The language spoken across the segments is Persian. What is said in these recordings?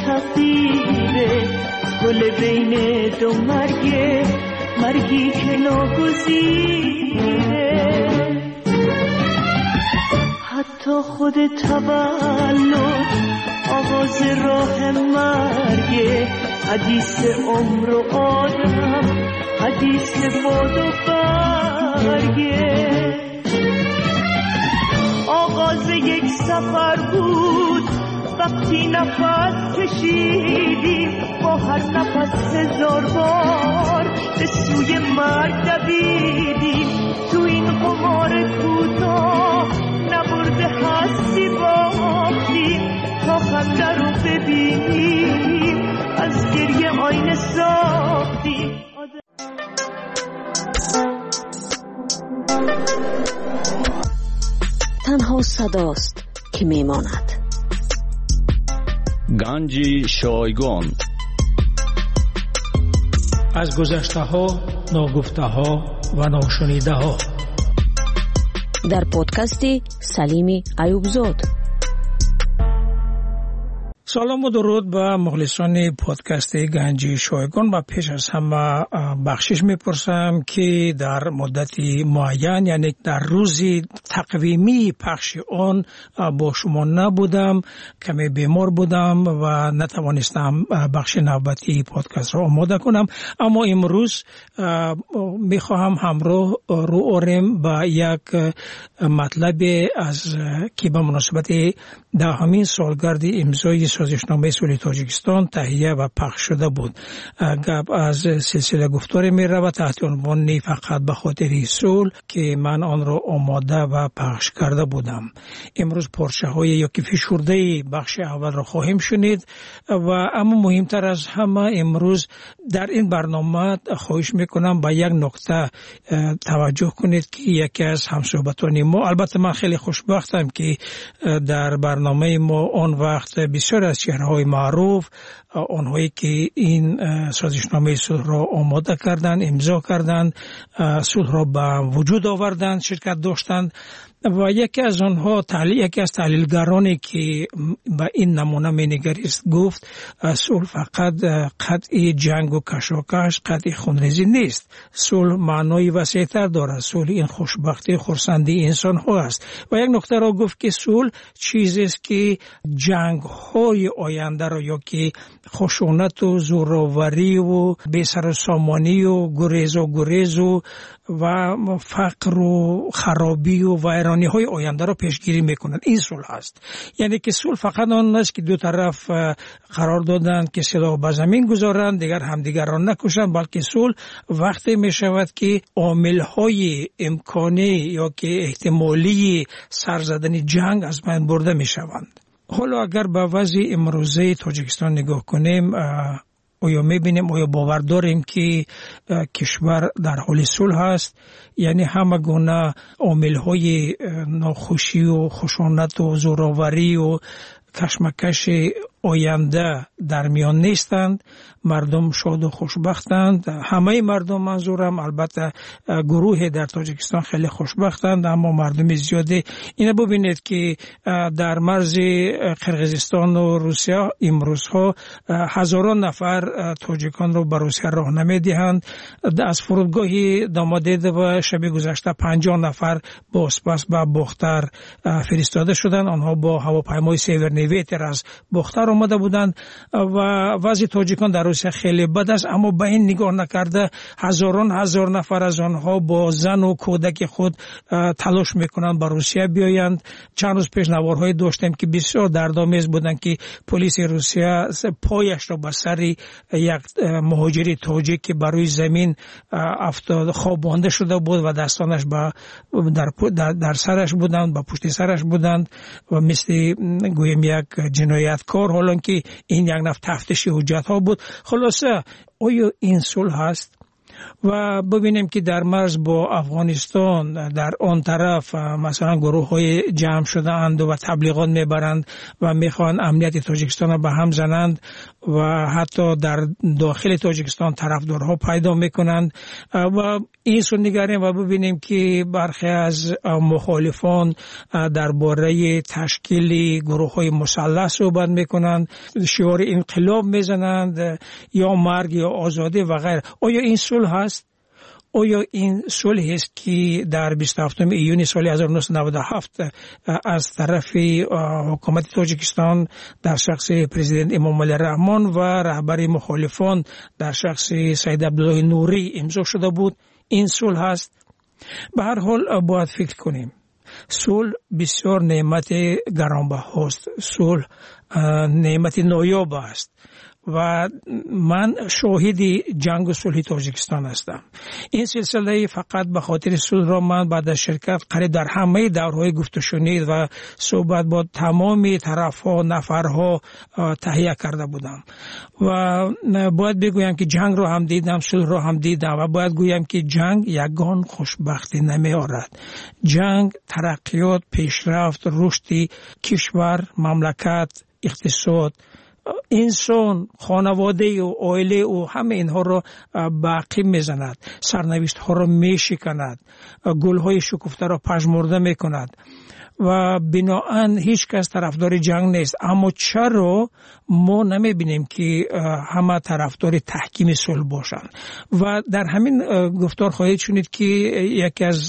تقدیره، گل بین دو مرگی که ناگزیره. حتی خود تولد آغاز راه مرگه، حدیث عمر و آدم، حدیث باد و برگه. آغاز یک سفر بود وقتی نفس کشیدیم، با هر نفس 1000 بار به سوی مرگ دویدیم. تو این قمار کوتاه نبرده هستی باختیم، تا خنده رو ببینیم از گریه آینه ساختیم. تنها صداست که میماند. گنج شایگان. از گذشته ها، ناگفته ها و ناشنیده ها. در پادکست سلیم ایوبزاد. سلام و درود به مخلصان پادکست گنج شایگان. و پیش از همه بخشش میپرسم که در مدتی معین، یعنی در روزی تقویمی پخش آن با شما نبودم، کمی بیمار بودم و نتوانستم بخش نوبتی پادکست را آماده کنم. اما امروز میخواهم همراه رو آریم به یک مطلب از که به مناسبت 10مین سالگرد امضای سازشنامه صلح تاجیکستان تهیه و پخش شده بود. گپ از سلسله گفتار می رود تحت عنوان فقط به خاطر صلح که من آن را آماده و پخش کرده بودم. امروز پارچه های یا که فشرده بخش اول را خواهیم شنید و اما مهمتر از همه امروز در این برنامه خواهش میکنم به یک نکته توجه کنید که یکی از همصحبتان ما، البته من خیلی خوشبختم که در برنامه ما آن وقت بسیار از چهره‌های معروف، آنهایی که این سازشنامه صلح را آماده کردند، امضا کردند، صلح را به وجود آوردند، شرکت داشتند و یکی از آنها یکی از تحلیلگرانی که به این نمونه مینگریست گفت صلح فقط قطع جنگ و کشاکش، قطع خونریزی نیست. صلح معنای وسیع‌تر دارد. صلح این خوشبختی، خرسندی انسان ها است. و یک نکته را گفت که صلح چیزی است که جنگ های آینده را یا که خشونت و زورآوری و بی‌سر و سامانی و گریز و فقر و خرابی و ویرانی های آینده را پیشگیری میکنند. این صلح است. یعنی که صلح فقط آن است که دو طرف قرار دادند که سلاح به زمین گذارند، دیگر همدیگر را نکشند، بلکه صلح وقتی می شود که عامل های امکانی یا که احتمالی سر زدن جنگ از بین برده می شوند. حالا اگر به وضع امروزه تاجیکستان نگاه کنیم، آیا میبینیم، آیا باور داریم که کشور در حال صلح است؟ یعنی همه گونه عامل‌های ناخوشی و خشونت و زورآوری و کشمکش آینده در میان نیستند. مردم شاد و خوشبختند. همه مردم، منظورم البته گروه در تاجیکستان خیلی خوشبختند، اما مردم زیاده. اینه ببینید که در مرز قرقیزستان و روسیه امروزها هزاران نفر تاجیکان رو به روسیه راه نمیدهند. از فرودگاه دامادید و شب گذشته 50 نفر با اسپاس به بختر فرستاده شدند. آنها با هواپیمای سیورنیویتر از بختر آمده بودند و وضع تاجیکان در روسیه خیلی بد است. اما به این نگاه نکرده هزار نفر از آنها با زن و کودک خود تلاش میکنند به روسیه بیایند. چند روز پیش نوارهای داشتیم که بسیار دردآمیز بودند که پلیس روسیه پایش را بر سر یک مهاجری تاجیک که بر روی زمین افتاد خوابانده شده بود و دستانش در سرش بودند، با پشت سرش بودند و مثل گویم یک جنایتکار، حالا که این یک نوع تفتیش حجت ها بود. خلاصه آیا این صلح هست؟ و ببینیم که در مرز با افغانستان در آن طرف مثلا گروه های جمع شده اند و تبلیغات میبرند و میخوان امنیت تاجیکستان را به هم زنند و حتی در داخل تاجیکستان طرفدارها پیدا میکنند و این سو نگریم و ببینیم که برخی از مخالفان درباره تشکیل گروه های مسلح صحبت میکنند، شعار انقلاب میزنند یا مرگ یا آزادی و غیره. آیا این صلح هست؟ آیا این صلح است که در 27 ایون سال 1997 از طرف حکومت تاجیکستان در شخص پرزیدنت امامعلی رحمان و رهبر مخالفان در شخص سید عبدالله نوری امضا شده بود؟ این صلح هست؟ به هر حال باید فکر کنیم. صلح بسیار نعمت گرانبهاست، صلح نعمت نایاب است و من شاهد جنگ و صلح تاجیکستان هستم. این سلسله فقط به خاطر صلح را من بعد از شرکت قریب در همه دورهای گفت و شنید و صحبت با تمام طرفها نفرها تهیه کرده بودم و باید بگویم که جنگ را هم دیدم، صلح را هم دیدم و باید گویم که جنگ یگان خوشبختی نمی آورد. جنگ ترقیات، پیشرفت، رشد کشور، مملکت، اقتصاد، انسان، خانواده و عائله و همه اینها را باقی میزند، سرنوشت ها را میشکند، گل های شکفته را پژمرده میکند و بناهن هیچ کس طرفدار جنگ نیست. اما چرا ما نمیبینیم که همه طرفدار تحکیم صلح باشند؟ و در همین گفتار خواهید شنید که یکی از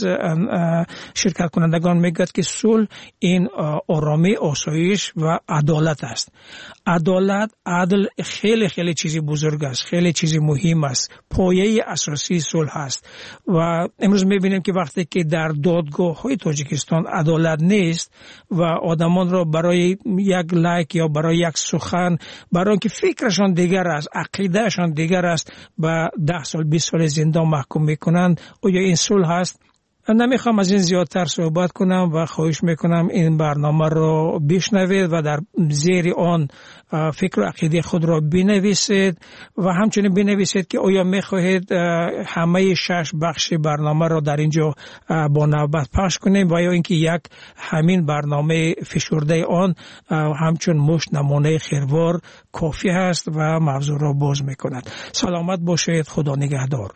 شرکت کنندگان میگوید که صلح این آرامی، آسایش و عدالت است. عدالت، عدل خیلی خیلی چیزی بزرگ است، خیلی چیزی مهم است، پایه اساسی صلح است. و امروز میبینیم که وقتی که در دادگاه های تاجیکستان عدالت نیست و آدمان را برای یک لایک یا برای یک سخن، برای اینکه فکرشان دیگر است، عقیدهشان دیگر است، به 10 سال 20 سال زندان محکوم میکنند، آیا این صلح است؟ نمیخوام از این زیادتر صحبت کنم و خواهش میکنم این برنامه را بشنوید و در زیر آن فکر و عقیده خود را بنویسید و همچنین بنویسید که آیا میخواهید همه 6 بخش برنامه را در اینجا با نوبت پخش کنیم و یا اینکه یک همین برنامه فشرده آن همچون مشت نمونه خیروار کافی هست و موضوع را باز میکند. سلامت باشید، خدا نگهدار.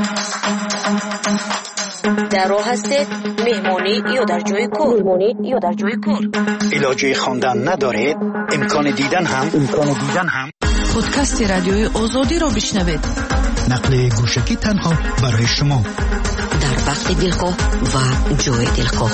در راه هستید، مهمانی یا در جای کار. علاجه خواندن ندارید، امکان دیدن هم پادکست رادیوی آزادی را بشنوید. نقل گوشکی تنها برای شما در وقت دلخواه و جای دلخواه.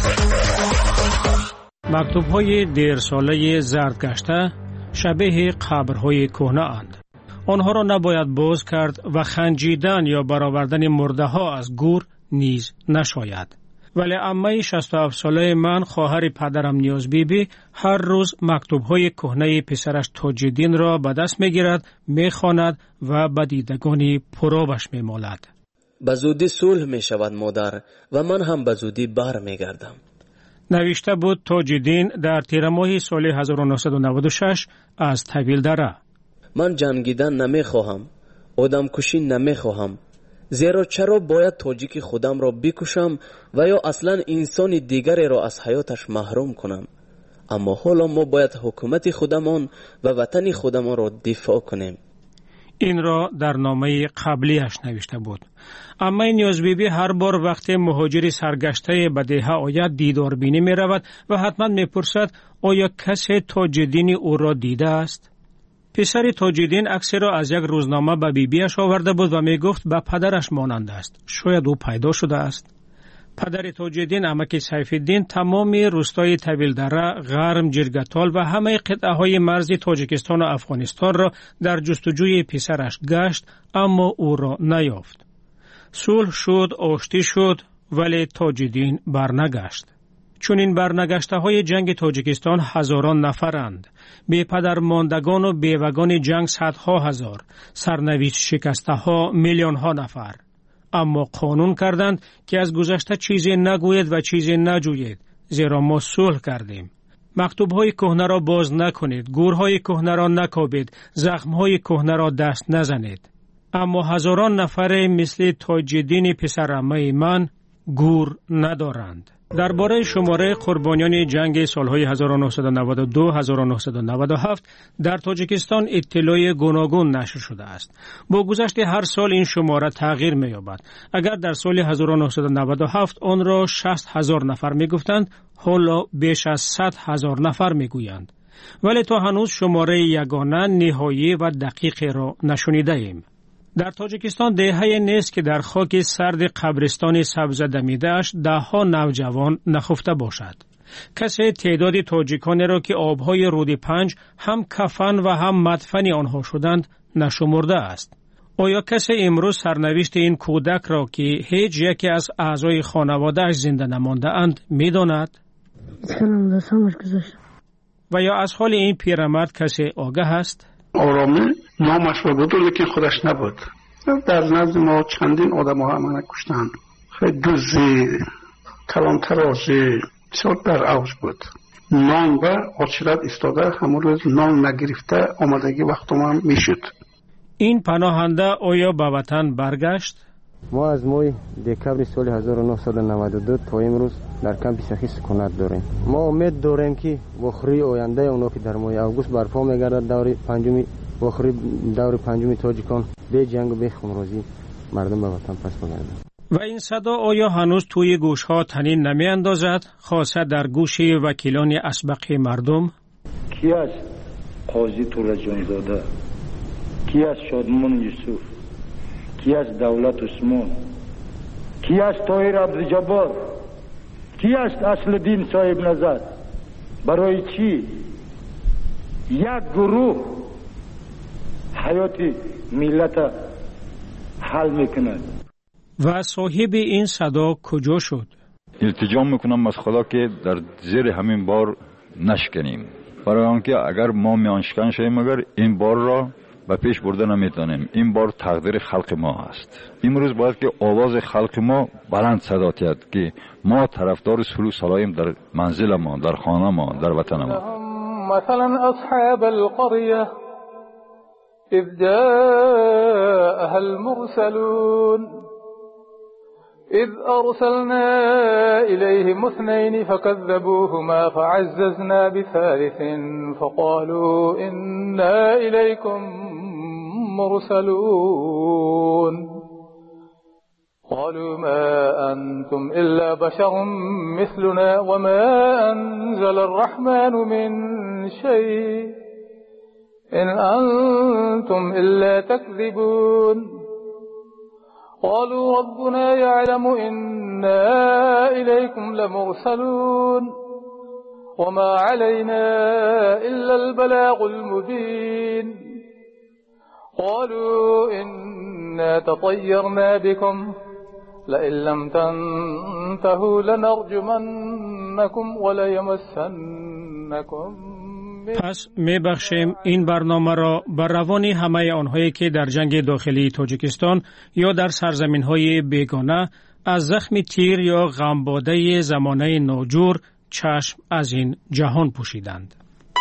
مکتوب‌های دیرساله زردگشته شبیه قبرهای کهنه اند. آنها را نباید باز کرد و خنجیدن یا برآوردن مرده ها از گور نیز نشاید. ولی عمه 67 ساله من، خواهر پدرم نیاز بیبی، هر روز مکتوب‌های کهنه پسرش تاج‌الدین را به دست می‌گیرد، می‌خواند و به دیدگانی پرآبش می‌مالد. به زودی صلح می‌شود مادر و من هم به زودی برمیگردم. نوشته بود تاج‌الدین در تیر ماه سال 1996 از طویل دره. من جنگیدن نمیخواهم، آدم کشی نمیخواهم، زیرا چرا باید تاجیک خودم را بکشم و یا اصلا انسان دیگری را از حیاتش محروم کنم؟ اما حالا ما باید حکومت خودمان و وطن خودمان را دفاع کنیم. این را در نامه قبلیش نوشته بود. اما نیاز بیبی هر بار وقت مهاجری سرگشته به دهه آید دیدار بینی می رود و حتما می پرسد آیا کسی تاج‌الدین او را دیده است؟ پسر تاج‌الدین عکسی را از یک روزنامه به بیبیش آورده بود و می گفت به پدرش مانند است. شاید او پیدا شده است. پدر تاج‌الدین عمک سیف‌الدین تمام روستای طویل دره، غرم، جرگتال و همه قطعه های مرزی تاجیکستان و افغانستان را در جستجوی پسرش گشت، اما او را نیافت. صلح شد، آشتی شد، ولی تاج‌الدین برنگشت. چون این برنگشته های جنگ تاجیکستان هزاران نفرند، بی پدر ماندگان و بیوگان جنگ صدها هزار، سرنوشت شکسته ها میلیون ها نفر. اما قانون کردند که از گذشته چیزی نگوید و چیزی نجوید، زیرا ما صلح کردیم. مکتوب‌های کهنه را باز نکنید، گورهای کهنه را نکابید، زخم‌های کهنه را دست نزنید. اما هزاران نفر مثل تاج‌الدین پسر عمه من گور ندارند. درباره شماره قربانیان جنگ سالهای 1992-1997 در تاجیکستان اطلاع گوناگون نشر شده است. با گذشت هر سال این شماره تغییر می‌یابد. اگر در سال 1997 آن را 60,000 نفر می‌گفتند، حالا بیش از 100,000 نفر می‌گویند. ولی تا هنوز شماره یگانه نهایی و دقیق را نشنیده ایم. در تاجیکستان دهه‌ای نیست که در خاک سرد قبرستان سبز دمیده‌اش ده‌ها نوجوان نخفته باشد. کسی تعداد تاجیکانی را که آب‌های رود پنج هم کفن و هم مدفن آنها شدند نشمرده است. آیا کسی امروز سرنوشت این کودک را که هیچ یکی از اعضای خانواده‌اش زنده نمانده اند می‌داند؟ و یا از حال این پیرمرد کسی آگاه است؟ آرامی نامش را بود لیکن خودش نبود. در نزد ما چندین آدم ها همه کشتند. خیلی دوزی، کلانترازی بسیار در اوج بود. نان و آچیلت استاده همون روز نان نگرفته آمدگی وقت ما میشد. این پناهنده آیا به وطن برگشت؟ ما از ماه دکبر سال 1992 تا امروز در کمپ سخی سکونت داریم. ما امید داریم که بخری آینده اونا که در ماه اوگوست برپا میگردد دور پنجمی بخری دور پنجمی تاجیکان به جنگ و به خونریزی مردم به وطن پس بگردند. و این صدا آیا هنوز توی گوشها طنین نمی اندازد، خاصه در گوش وکیلان اسبق مردم؟ کی است قاضی طور جانزاده؟ کی است شادمان یوسف؟ کی است دولت عثمان؟ کی است طاهر عبدالجبار؟ کی است اصل دین صاحب نظر؟ برای چی یک گروه حیات ملت حل میکند؟ و صاحب این صدا کجا شد؟ التجا میکنم از خدا که در زیر همین بار نشکنیم، برای آنکه اگر ما میانشکن شویم مگر این بار را به پیش برده نمیتونیم. این بار تقدیر خلق ما است. امروز باید که آواز خلق ما بلند صدا تید که ما طرفدار صلح سلایم در منزل ما، در خانه ما، در وطن ما. مثلا اصحاب القريه اذ جاءها المرسلون اذ ارسلنا اليهم اثنين فكذبوهما فعززنا بثالث فقالوا انا اليكم مرسلون قالوا ما أنتم إلا بشر مثلنا وما أنزل الرحمن من شيء إن أنتم إلا تكذبون قالوا ربنا يعلم إنا إليكم لمرسلون وما علينا إلا البلاغ المبين قالوا إنا تطيرنا بكم لئن لم تنتهوا لنرجمنكم وليمسنكم. پس میبخشیم این برنامه را بر روان همه آنهایی که در جنگ داخلی تاجیکستان یا در سرزمین‌های بیگانه از زخم تیر یا غمباده زمانه ناجور چشم از این جهان پوشیدند.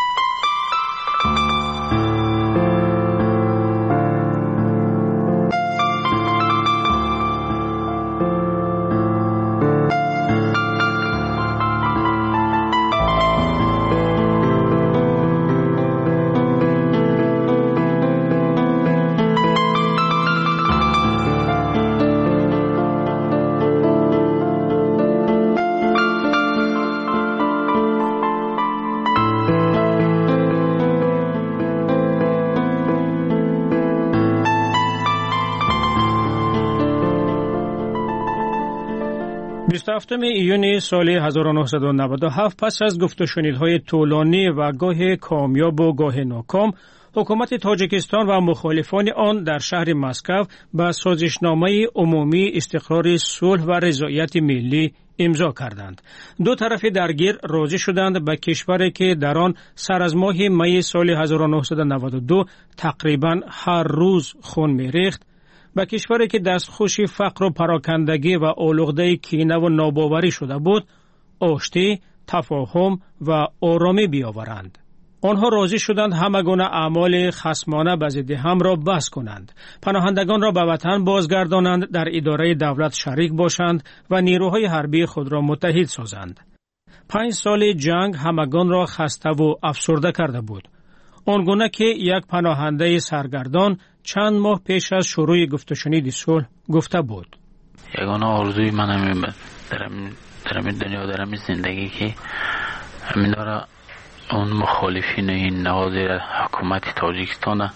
هفتم ایون سال 1997 پس از گفت و شنیدهای طولانی و گاه کامیاب و گاه ناکام، حکومت تاجیکستان و مخالفان آن در شهر مسکو به سازشنامه عمومی استقرار صلح و رضایت ملی امضا کردند. دو طرف درگیر راضی شدند به کشوری که در آن سر از ماه می سال 1992 تقریبا هر روز خون می‌ریخت، به کشوری که دستخوش فقر و پراکندگی و آلوده کینه و ناباوری شده بود، آشتی، تفاهم و آرامی بیاورند. آنها راضی شدند همه گونه اعمال خصمانه به ضد هم را بس کنند. پناهندگان را به وطن بازگردانند، در اداره دولت شریک باشند و نیروهای حربی خود را متحد سازند. 5 سال جنگ همگان را خسته و افسرده کرده بود. آنگونه که یک پناهنده سرگردان چند ماه پیش از شروع گفت و شنید صلح گفته بود: یگانه آرزوی من همین در این دنیا، در این زندگی که همین داره اون مخالفین این نهاد حکومت تاجیکستان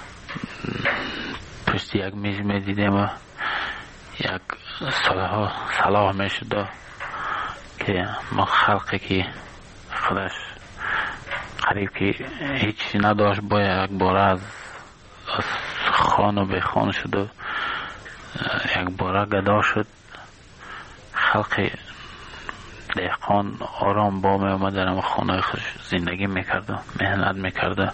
پشت یک میز میدیدیم و یک صلاح میشد که ما خلقی که خودش قریب که هیچی نداشت با یک باره از خان و به خان شد و یک باره گدا شد. خلق دهقان آرام با می آمد در خانه خود زندگی میکرده، مهنت میکرده.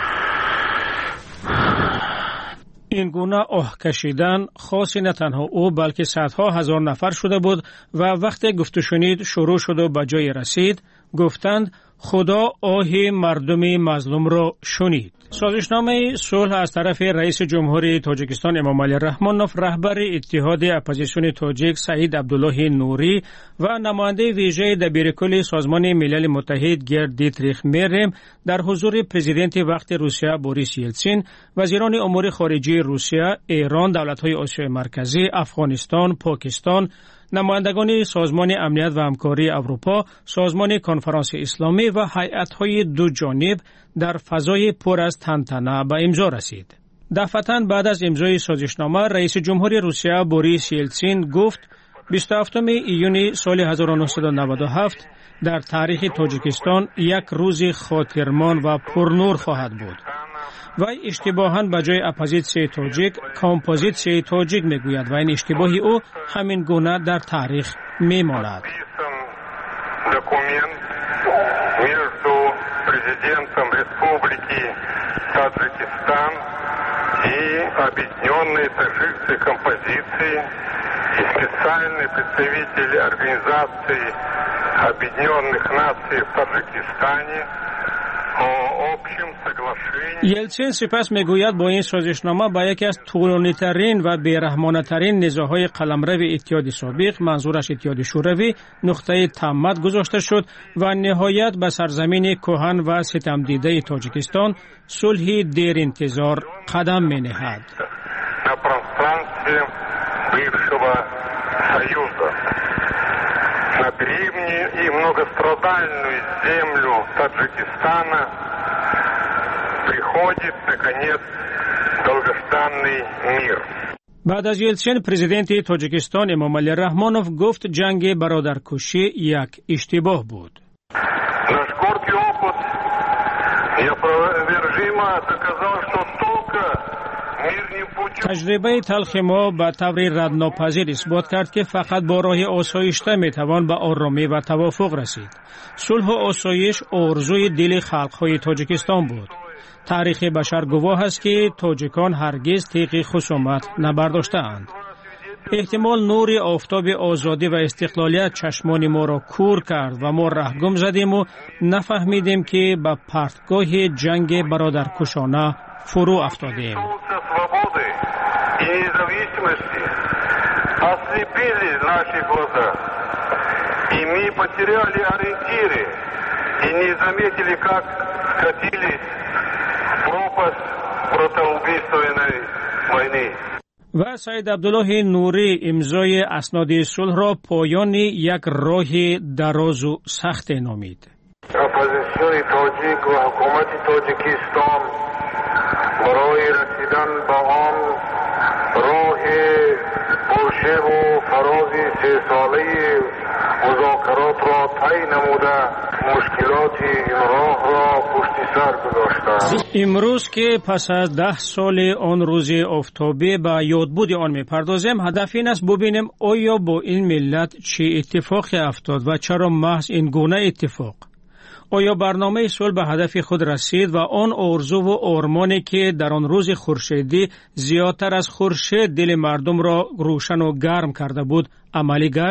این گونه آه کشیدن خاصی نه تنها او بلکه صدها هزار نفر شده بود و وقتی گفت و شنید شروع شد و به جای رسید گفتند خدا آه مردم مظلوم را شنید. سازشنامه صلح از طرف رئیس جمهوری تاجیکستان امامعلی رحمانوف، رهبر اتحاد اپوزیسیون تاجیک سعید عبدالله نوری و نماینده ویژه دبیرکل سازمان ملل متحد گرد دیتریخ میرم در حضور پرزیدنت وقت روسیه بوریس یلتسین، وزیران امور خارجه روسیه، ایران، دولت‌های آسیای مرکزی، افغانستان، پاکستان، نمایندگان سازمان امنیت و همکاری اروپا، سازمان کنفرانس اسلامی و هیئت‌های دو جانب در فضای پر از تنتنه به امضا رسید. دفعتاً بعد از امضای سازشنامه، رئیس جمهوری روسیه بوریس یلتسین گفت 27 ایون سال 1997 در تاریخ تاجیکستان یک روز خاطرمان و پرنور خواهد بود. و اشتباهاً به جای اپوزیسیون تاجیک کامپوزیسیون تاجیک میگوید و این اشتباهی او همین گونه در تاریخ میماند. Документ между президентом Республики Таджикистан и Объединенной Таджикской композиции и специальный представитель Организации Объединенных Наций в Таджикистане о общем соглашении. یلتسین سپس میگوید با این سازشنامه با یکی از طولانی‌ترین و بی‌رحمانه‌ترین نزاع‌های قلمرو اتحاد سابق، منظورش اتحاد شوروی، نقطه تمت گذاشته شد و نهایت به سرزمین کهن و ستمدیده تاجیکستان صلح دیر انتظار قدم می‌نهد. На древнюю и многострадальную землю Таджикистана приходит, наконец, долгожданный мир. بعد از یلتسین، پرزیدنت تاجیکستان امامعلی رحمانوف گفت جنگ برادرکشی یک اشتباه بود. Наш горький опыт неопровержимо доказал, что только تجربه تلخ ما به طور ردناپذیر اثبات کرد که فقط با راه آسایشته میتوان به آرامی و توافق رسید. صلح و آسایش آرزوی دل خلق‌های تاجیکستان بود. تاریخ بشر گواه است که تاجیکان هرگز تیغ خصومت نبرداشته‌اند. احتمال نور آفتاب آزادی و استقلالیت چشمان ما را کور کرد و ما رهگم زدیم و نفهمیدیم که به پرتگاه جنگ برادرکشانه فرو افتادیم. Ослепили наши глаза, и мы потеряли ориентиры, и не заметили, как скатились в пропасть братоубийственной войны. و سعید عبدالله نوری امضای اسناد صلح را پایان یک راه دراز و سخت نامید. اپوزیسیون تاجیک و حکومت تاجیکستان برای رسیدن به آن راه پرشیب و فراز 3 ساله مذاکرات را طی نموده مشکلات این راه را پشت سر گذاشتند. امروز که پس از 10 سال آن روز آفتابی به یادبود آن می‌پردازیم، هدف این است ببینیم آیا با این ملت چه اتفاقی افتاد و چرا محض این گونه اتفاق؟ آیا برنامه صلح به هدف خود رسید و آن آرزو و آرمانی که در آن روز خورشیدی زیادتر از خورشید دل مردم را روشن و گرم کرده بود عملی گشت؟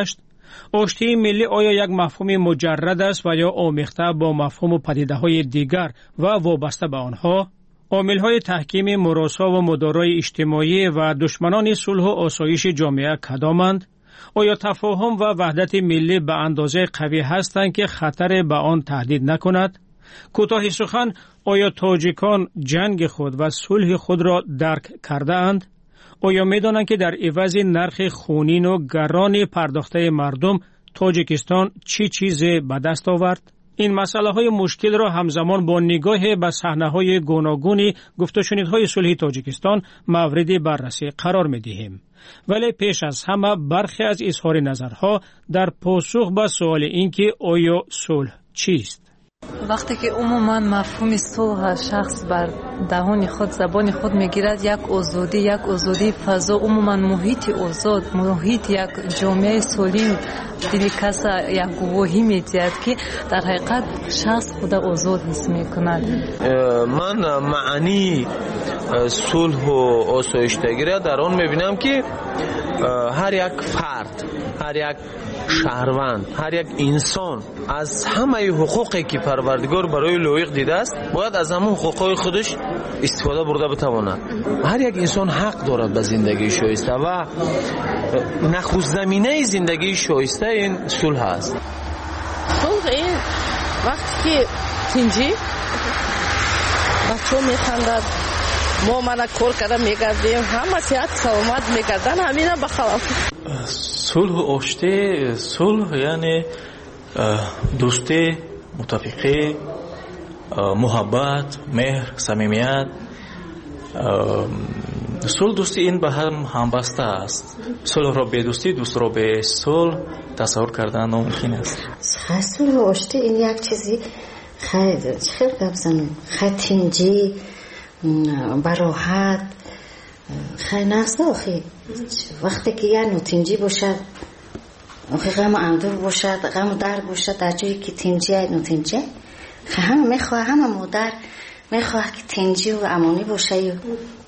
آشتی ملی آیا یک مفهوم مجرد است و یا آمیخته با مفهوم و پدیده‌های دیگر و وابسته به آنها؟ عامل‌های تحکیم مراسا و مدارای اجتماعی و دشمنان صلح و آسایش جامعه کدامند؟ آیا تفاهم و وحدت ملی به اندازه قوی هستند که خطر به آن تهدید نکند؟ کوتاه سخن، آیا تاجیکان جنگ خود و صلح خود را درک کرده اند؟ آیا می دانند که در عوض نرخ خونین و گران پرداخته مردم تاجیکستان چی چیز به دست آورد؟ این مسئله های مشکل را همزمان با نگاه به صحنه های گوناگون گفت و شنیدهای صلح تاجیکستان مورد بررسی قرار می دهیم. ولی پیش از همه برخی از اظهار نظرها در پاسخ به سوال این که آیا صلح چیست؟ وقتی که عموما مفهوم صلح شخص بر دهان خود زبان خود میگیرد، یک آزادی فضا، عموما محیط آزاد، محیط یک جامعه سالم، دل کس یک گواهی میدهد که در حقیقت شخص خود آزاد حس میکند. من معنی صلح و آسایشتگی را در آن میبینم که هر یک فرد، هر یک شهروند، هر یک انسان از همه حقوقی که پروردگار برای لایق دیده است باید از همون حقوقهای خودش استفاده برده بتواند. هر یک انسان حق دارد به زندگی شایسته و نخست زمینه زندگی شایسته این صلح است. صلح این وقتی که تنجی بچه میخندد، ما من کار کردم میگردیم، همه صحت سلامت میگردن، همین بخواهم. صلح و آشتی، صلح یعنی دوستی، متفقی، محبت، مهر، صمیمیت. صلح دوستی این به هم بسته است. صلح را به دوستی، دوست را به صلح تصور کردن ناممکن است. صلح و آشتی این یک چیزی خیلی گفزن، خطینجی، براحت، خیلی نقصه آخی. وقتی که یه نوتینجی باشد، غم اندور باشد، غم درد باشد، در جایی که تینجی های نوتینجی، همه میخواه، همه مادر میخواه که تینجی و امانی باشه و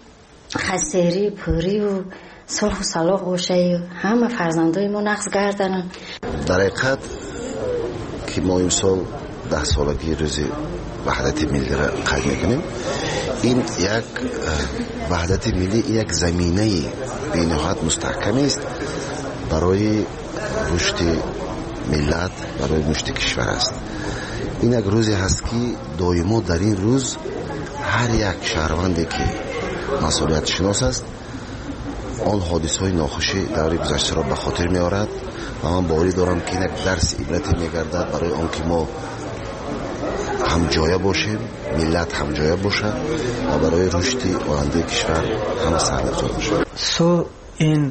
خسیری، پوری و صلح و صلاح باشه و همه فرزندای ما نقص گردن. در حقیقت که ما امسال 10 سالگی روز وحدت ملی را قید میکنیم، این یک وحدت ملی یک زمینه به نهایت مستحکم است برای رشد ملت، برای رشد کشور است. این یک روزی هست که دائما در این روز هر یک شهروندی که مسئولیت شناس است آن حادثه های ناخوشی در گذشته را به خاطر می آورد و من باوری دارم که یک درس عبرتی می گردد برای آنکه ما هم جایه باشیم، ملت هم جایه باشد و برای رشد آینده کشور همه سرنجام باشد. صلح این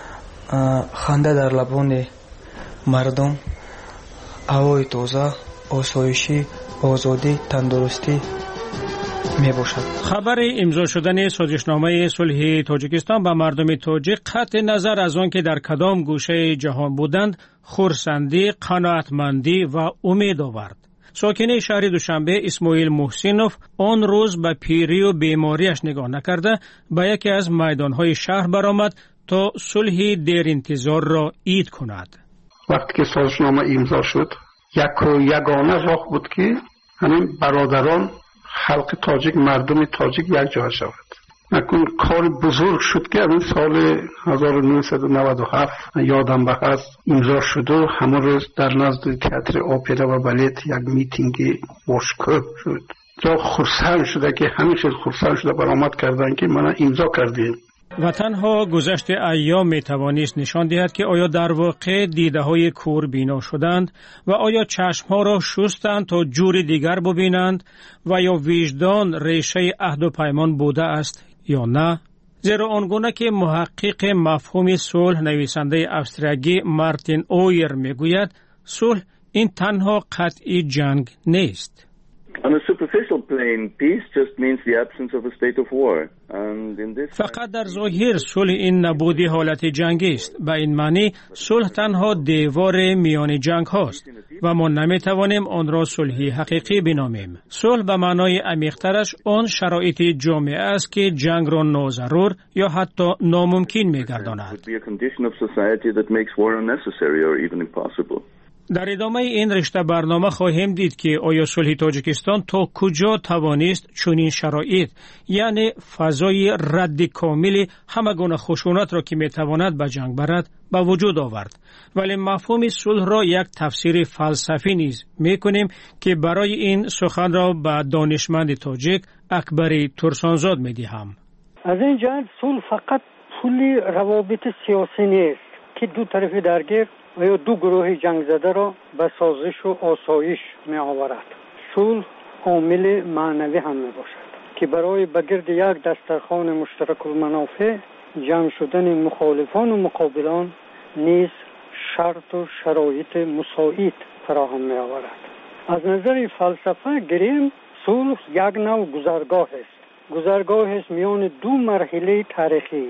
خنده در لبان مردم، هوای تازه، آسایشی، آزادی، تندرستی می باشد. خبر امضا شدن سازشنامه صلح تاجیکستان به مردم تاجیک قطع نظر از آن که در کدام گوشه جهان بودند خرسندی، قناعتمندی و امید آورد. ساکن شهر دوشنبه اسماعیل محسینوف آن روز به پیری و بیماریش نگاه نکرده به یکی از میدانهای شهر برآمد تا صلح دیر انتظار را عید کند. وقتی که سازشنامه امضا شد، یگانه راه بود که همین برادران خلق تاجیک، مردم تاجیک یک جا شود. نکن کار بزرگ شد که همین سال 1997 یادم به هست امضا شد و همه روز در نزد تئاتر اپرا و بالت یک میتینگ باشکوه شد. جا خرسند شده که همیشه خرسند شده برآمد کردن که من امضا کردیم. و تنها گذشت ایام می توانست نشان دهد که آیا در واقع دیده های کور بینا شدند و آیا چشم ها را شستند تا جور دیگر ببینند و یا وجدان ریشه عهد و پیمان بوده است یا نه؟ زیرا آنگونه که محقق مفهوم صلح نویسنده استرالیایی مارتین اویر می گوید، صلح این تنها قطعی جنگ نیست. On a superficial plane, peace just means the absence of a state of war. And in this فقط در ظاهر صلح این نبودی حالت جنگی است. به این معنی صلح تنها دیوار میان جنگ هاست و ما نمیتوانیم آن را صلحی حقیقی بنامیم. صلح به معنای عمیق‌ترش آن شرایط جامعه است که جنگ را ناضرور یا حتی ناممکن می‌گرداند. در ادامه این رشته برنامه خواهیم دید که آیا صلح تاجیکستان تا کجا توانست چنین شرایط، یعنی فضای رد کامل همه گونه خشونت را که میتواند به جنگ برد به وجود آورد. ولی مفهوم صلح را یک تفسیر فلسفی نیز میکنیم که برای این سخن را به دانشمند تاجیک اکبر ترسانزاد میدهم. از این جهت صلح فقط پول روابط سیاسی نیست که دو طرف درگیر و یا دو گروه جنگ زده را به سازش و آسایش می آورد. صلح عامل معنوی هم می باشد که برای به گرد یک دسترخوان مشترک المنافع جمع شدن مخالفان و مقابلان نیز شرط و شرایط مساعد فراهم می آورد. از نظر فلسفه گریم صلح یک نوع گذرگاه است. گذرگاه است میان دو مرحله تاریخی،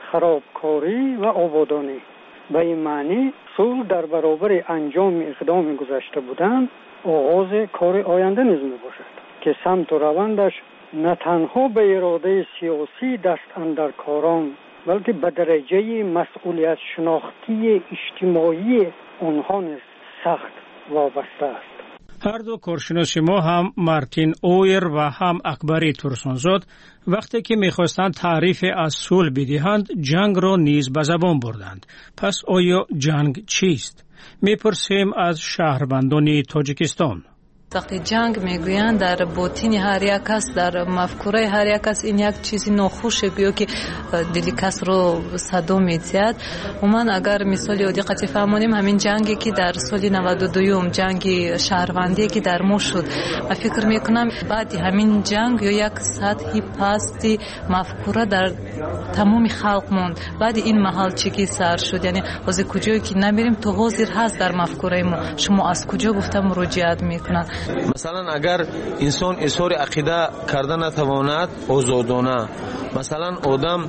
خرابکاری و آبادانی. به این معنی صلح در برابر انجام اقدام گذشته بودن آغاز کار آینده نیز می باشد که سمت و روندش نه تنها به اراده سیاسی دست اندر کاران بلکه به درجه مسئولیت شناختی اجتماعی آنها نیز سخت وابسته است. هر دو کارشناس ما هم مارتین اویر و هم اکبر ترسانزاد وقتی که میخواستند تعریف از صلح بدهند جنگ را نیز به زبان بردند. پس آیا جنگ چیست؟ میپرسیم از شهروندان تاجیکستان. وقتی جنگ میگویند در باطن هر یک کس، در مفکوره هر یک کس این یک چیزی ناخوشه گویا که دل کس رو صدا میزد. من اگر مثالی رو دقت فهمونیم همین جنگی که در سال 92 جنگ شهروندی که در ما شد، من فکر میکنم بعد همین جنگ یا یک سطحی پستی مفکوره در تمام خلق موند. بعد این محل چگی سر شد، یعنی از کجایی که نمیریم تو حاضر هست در مفکوره ما، شما از کجا گفتم مراجعت میکنن. مثلا اگر انسان اظهار عقیده کرده نتواند آزادانه، مثلا آدم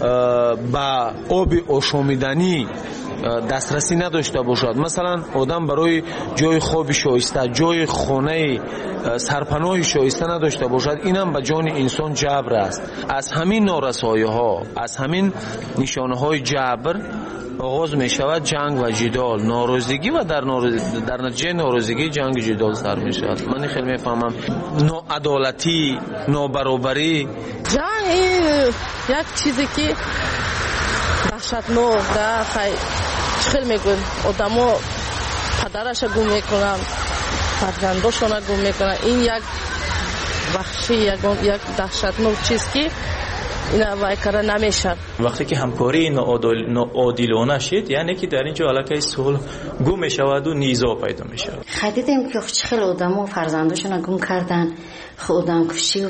با آب آشامیدنی دسترسی نداشته باشد، مثلا آدم برای جای خواب شایسته، جای خانه سرپناه شایسته نداشته باشد، اینم به جان انسان جبر است. از همین نارسایی ها، از همین نشانه های جبر آغاز می شود جنگ و جدال، ناراضگی و در نتیجه ناراضگی جنگ جدال سر می شود. من خیلی می فهمم ناعدالتی، نابرابری. جنگ این یک چیزی که وحشتناک ده، خیلی میگن آدما پدرش گم میکنن، فرزنداشون گم میکنن. این یک وحشی، یک دهشتناک چیز که اینا وای کار نمیشه. وقتی که همکاری ناعادلانه شد، یعنی که در اینجا علاقه صلح گم میشود و نیزا پیدا میشه. دیدیم که خیلی آدما فرزنداشون گم کردن، خودم کشی و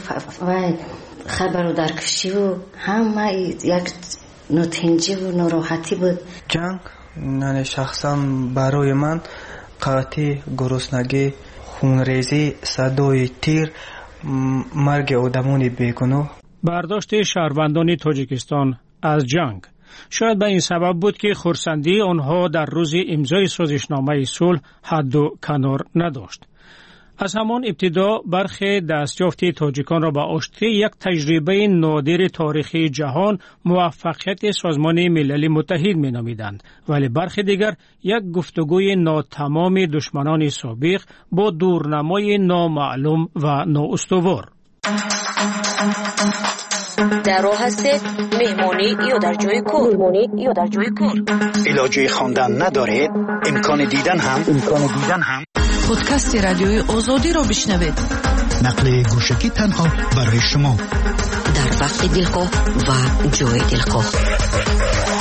خبر در کشی و همه یک نوتنجی و ناراحتی بود. جنگ نه شخصا برای من قحطی، گرسنگی، خونریزی، صدای تیر، مرگ آدمان بیگناه. برداشت شهروندان تاجیکستان از جنگ شاید به این سبب بود که خرسندی آنها در روز امضای سازشنامه صلح حد و کنار نداشت. از همان ابتدا برخی دستیافت تاجیکان را به آشتی یک تجربه نادر تاریخی جهان موفقیت سازمان ملل متحد می نامیدند، ولی برخی دیگر یک گفتگوی ناتمام دشمنان سابق با دورنمای نامعلوم و نااستوار. در راه هستید مهمونی یا در جای کار. علاجه خواندن ندارید، امکان دیدن هم پادکست رادیوی آزادی را بشنوید. نقل گوشکی تنها برای شما در وقت دلخواه و جای دلخواه.